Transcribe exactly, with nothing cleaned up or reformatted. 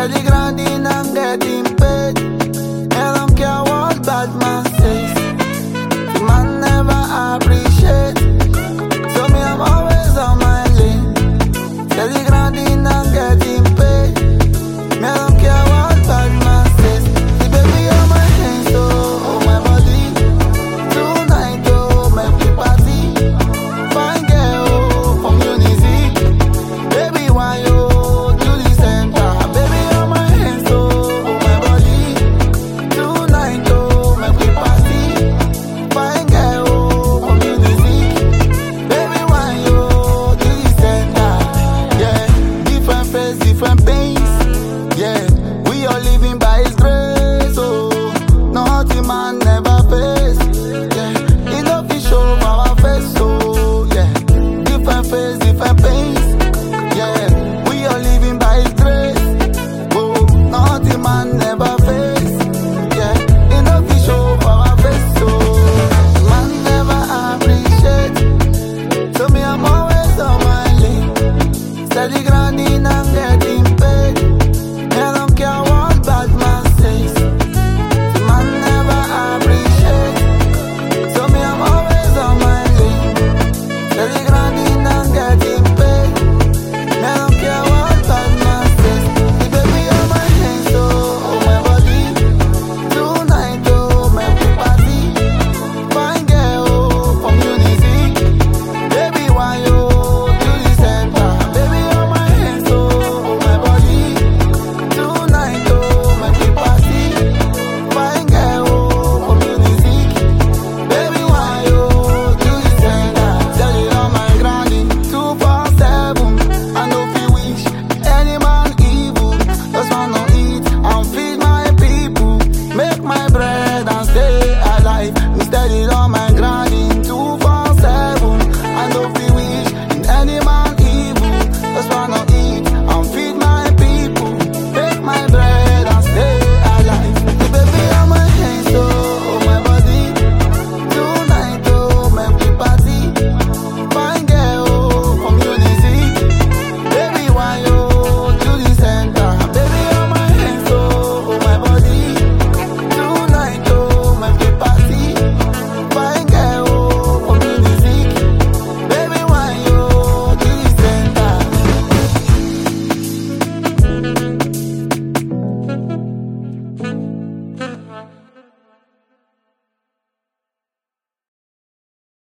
Steady grinding and getting paid. I don't care what bad man says. The man never appreciate. So me, I'm always on my lane. Steady grinding and getting paid. Me, I don't care what bad man says. The baby on my hands, oh, my body. Tonight, oh, make me party. Fine girl, oh, from Unity. Baby, why you to the center? Baby, on my hands, oh, my body. Tonight, oh, make me party. Fine girl, oh, from Unity. Baby, why you to the center? Yeah, different face, different pains. Yeah, we are living by His grace, oh. Nothing man never face. Yeah, He no fit show for our face, oh. Yeah, different face, different pains. Yeah, we are living by His grace, oh. Nothing man never face. Yeah, He no fit show for our face, oh. Man never appreciate. So me, I'm always on my lane. Steady grinding and